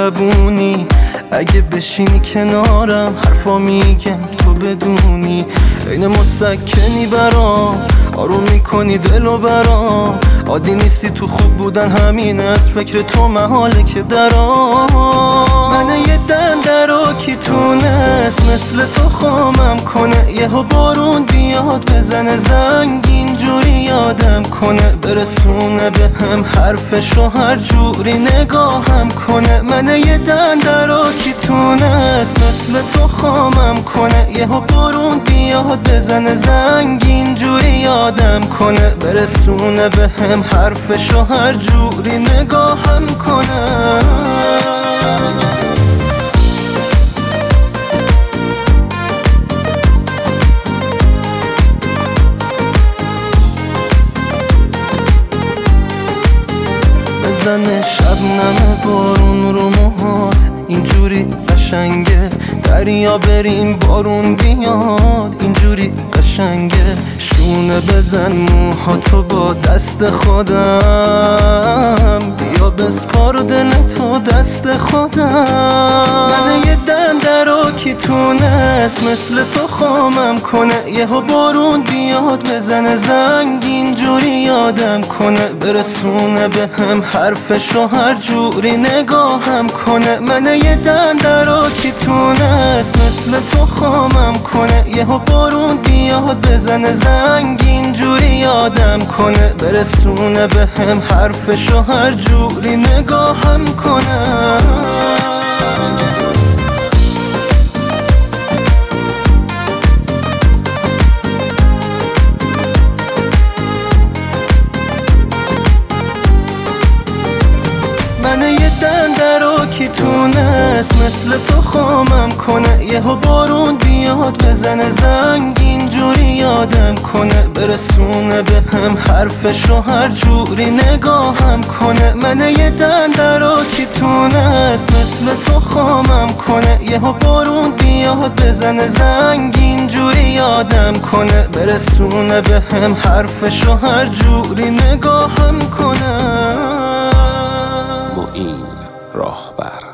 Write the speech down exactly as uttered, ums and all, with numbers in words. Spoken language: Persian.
زبونی، اگه بشینی کنارم حرفا میگم تو بدونی. این مسکنی برام، آروم میکنی دلو برام. عادی نیستی تو خوب بودن، همین از فکر تو محاله که درام. من یه دم درو کی تونست مثل تو خامم کنه، یهو بارون بیاد بزنه زنگ اینجوری یادم کنه، برسونه به هم حرفشو هر جوری نگاهم کنه. من یه دم درو کی تونست مثل تو خامم کنه، یهو بارون بیاد بزنه زنگ اینجوری یادم کنه، برسونه به هم حرفشو هر جوری نگاهم کنه. بزنه شبنم بارون رو موهات، اینجوری قشنگه. دریا بریم بارون بیاد، اینجوری قشنگه. شونه بزن موهاتو با دست خودم، بیا بسپار دل تو دست خودم. من یه دم درو کی تونست مثل تو خامم کنه، یهو بارون بیاد بزنه زنگ اینجوری یادم کنه، برسونه به هم حرفشو هر جوری نگاهم کنه. من یه دم درو کی تونست مثل تو خامم کنه، یهو بارون بیاد بزنه زنگ اینجوری یادم کنه، برسونه به هم حرفشو هر جوری نگاهم کنه. من یه دم درو کی تونست مثل تو خامم کنه، یهو بارون بیاد بزنه زنگ اینجوری یادم کنه، برسونه به هم حرفشو هر جوری نگاهم کنه. من یه دم درو کی تونست مثل تو خامم کنه، یهو بارون بیاد بزنه زنگ اینجوری یادم کنه، برسونه به هم حرفشو هر جوری نگاهم کنه. معین راهبر